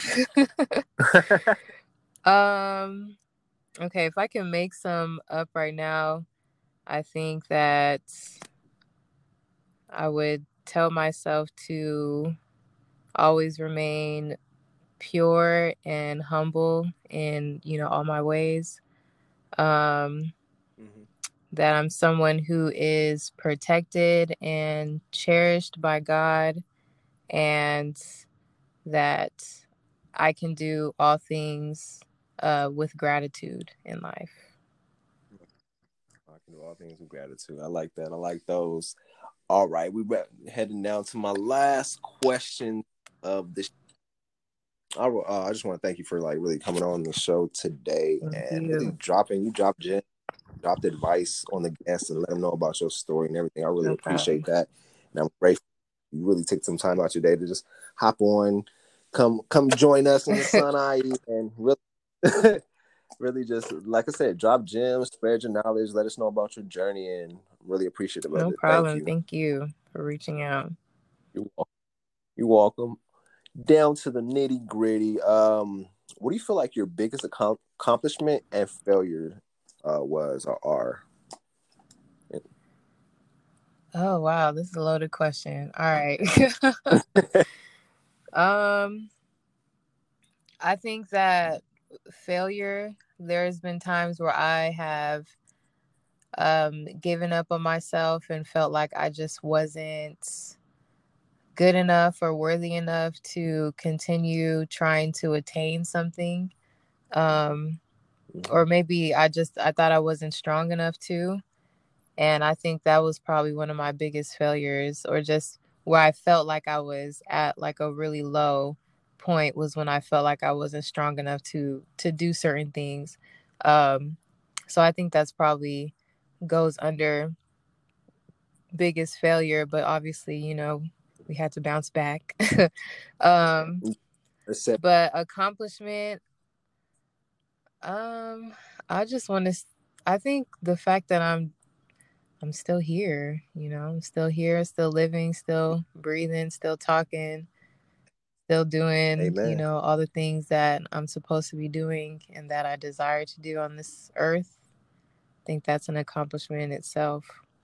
um, okay, if I can make some up right now, I think that I would tell myself to always remain pure and humble in, you know, all my ways. Um, mm-hmm. that I'm someone who is protected and cherished by God, and that I can do all things uh, with gratitude in life. I can do all things with gratitude. I like that. I like those. All right, we're heading down to my last question of this. I, uh, I just want to thank you for like really coming on the show today Thank and you. really dropping you dropped gem, dropped advice on the guests and let them know about your story and everything. I really No appreciate problem. that, and I'm grateful you really took some time out your day to just hop on, come come join us in the Sun I E and really. Really just, like I said, drop gems, spread your knowledge, let us know about your journey, and I'm really appreciative of No it. Thank problem. you. Thank you for reaching out. You're welcome. You're welcome. down to the nitty gritty. Um, what do you feel like your biggest accom- accomplishment and failure uh, was or are? Oh wow, this is a loaded question. All right. um, I think that failure. There's been times where I have um given up on myself and felt like I just wasn't good enough or worthy enough to continue trying to attain something. Um, or maybe I just I thought I wasn't strong enough to. And I think that was probably one of my biggest failures, or just where I felt like I was at like a really low point was when I felt like I wasn't strong enough to to do certain things. Um, so I think that's probably goes under biggest failure, but obviously, you know, we had to bounce back. um, but accomplishment, um, I just want to. I think the fact that I'm I'm still here, you know, I'm still here, still living, still breathing, still talking, still doing, Amen. you know, all the things that I'm supposed to be doing and that I desire to do on this earth. I think that's an accomplishment in itself.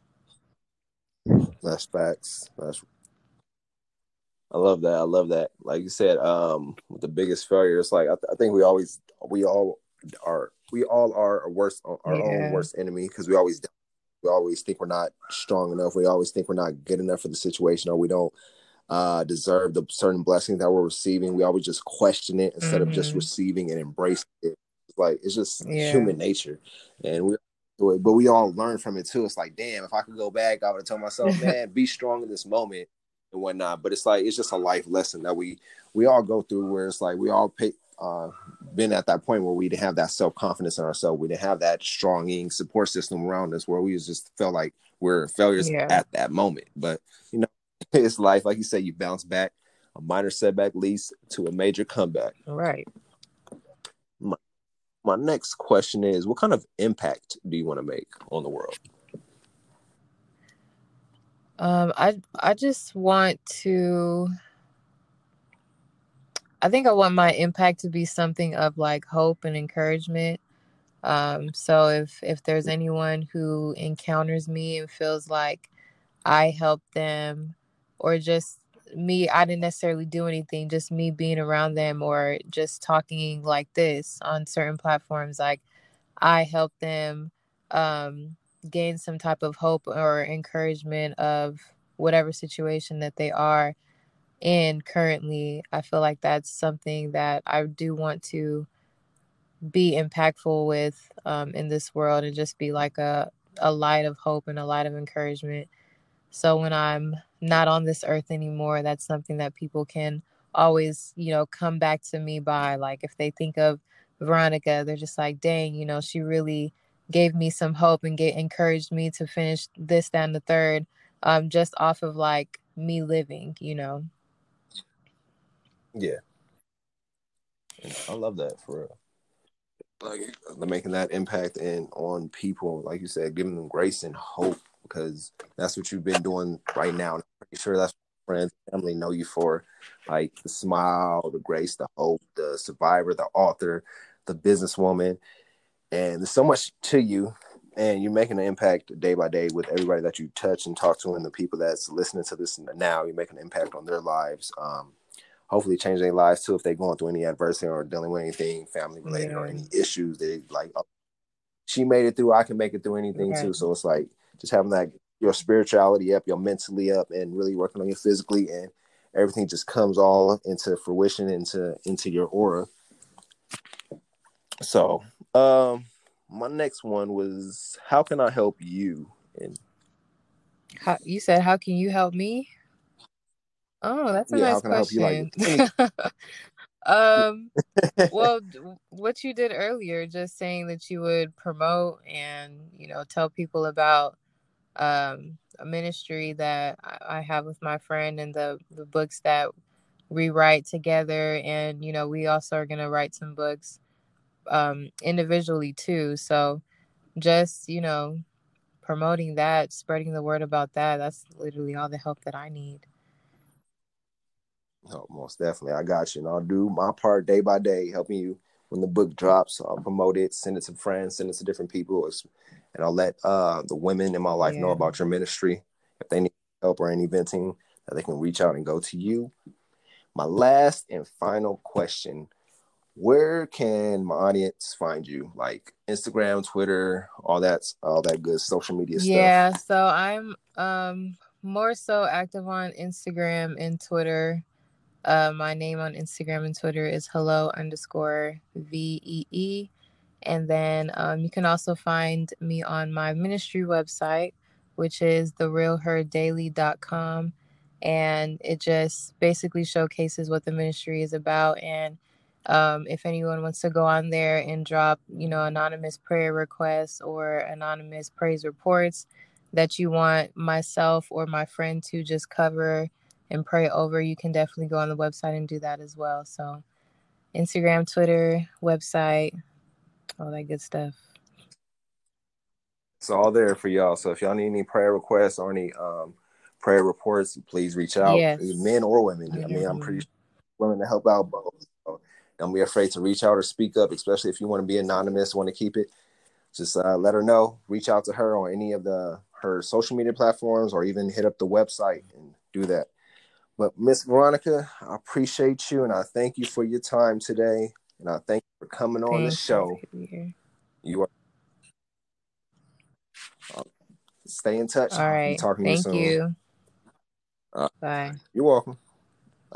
That's facts. That's I love that. I love that. Like you said, um, with the biggest failure, it's like I, th- I think we always we all are we all are our worst our Yeah. own worst enemy because we always we always think we're not strong enough. We always think we're not good enough for the situation, or we don't uh, deserve the certain blessings that we're receiving. We always just question it instead Mm-hmm. of just receiving and embracing it. It's like it's just Yeah. human nature, and we. But we all learn from it too. It's like, damn, if I could go back, I would have told myself, man, be strong in this moment and whatnot. But it's like it's just a life lesson that we we all go through. Where it's like we all pay, uh, been at that point where we didn't have that self confidence in ourselves. We didn't have that strong support system around us, where we just felt like we're failures Yeah. at that moment. But you know, it's life. Like you said, you bounce back. A minor setback leads to a major comeback. Right. My, my next question is, what kind of impact do you want to make on the world? Um, I I just want to. I think I want my impact to be something of like hope and encouragement. Um, so if if there's anyone who encounters me and feels like I helped them, or just me, I didn't necessarily do anything, just me being around them or just talking like this on certain platforms, like I helped them um, gain some type of hope or encouragement of whatever situation that they are in currently. I feel like that's something that I do want to be impactful with um, in this world, and just be like a, a light of hope and a light of encouragement. So when I'm not on this earth anymore, that's something that people can always, you know, come back to me by. Like if they think of Veronica, they're just like, dang, you know, she really gave me some hope and get encouraged me to finish this, that, and the third, um, just off of like me living, you know. Yeah. I love that for real. Like making that impact and on people, like you said, giving them grace and hope, because that's what you've been doing right now. I'm pretty sure that's what friends, family know you for, like the smile, the grace, the hope, the survivor, the author, the businesswoman, and there's so much to you. And you're making an impact day by day with everybody that you touch and talk to, and the people that's listening to this now. You're making an impact on their lives. Um, hopefully change their lives too if they're going through any adversity or dealing with anything family related yeah. or any issues. They like, oh, she made it through, I can make it through anything right. too. So it's like just having that your spirituality up, your mentally up, and really working on you physically, and everything just comes all into fruition, into into your aura. So um my next one was, how can I help you? And how, you said, how can you help me? Oh, that's a yeah, nice question. You, like, um, well, what you did earlier, just saying that you would promote and, you know, tell people about um, a ministry that I have with my friend, and the, the books that we write together. And, you know, we also are going to write some books um, individually too. So just, you know, promoting that, spreading the word about that, that's literally all the help that I need. No, most definitely. I got you. And I'll do my part day by day, helping you when the book drops. I'll promote it, send it to friends, send it to different people. And I'll let uh, the women in my life know Yeah. about your ministry. If they need help or any eventing, that they can reach out and go to you. My last and final question. Where can my audience find you? Like Instagram, Twitter, all that, all that good social media stuff. Yeah, so I'm um more so active on Instagram and Twitter. Uh, my name on Instagram and Twitter is hello underscore V E E. And then um, you can also find me on my ministry website, which is the real her daily dot com. And it just basically showcases what the ministry is about. And um, if anyone wants to go on there and drop, you know, anonymous prayer requests or anonymous praise reports that you want myself or my friend to just cover and pray over, you can definitely go on the website and do that as well. So Instagram, Twitter, website, all that good stuff. It's all there for y'all. So if y'all need any prayer requests or any um, prayer reports, please reach out. Yes. Men or women. I mean, I'm pretty sure willing to help out both. So don't be afraid to reach out or speak up, especially if you want to be anonymous, want to keep it. Just uh, let her know. Reach out to her on any of the her social media platforms, or even hit up the website and do that. But Miss Veronica, I appreciate you, and I thank you for your time today, and I thank you for coming on the show. You are. Uh, stay in touch. All right. I'll be talking thank to you soon. you. Uh, Bye. You're welcome.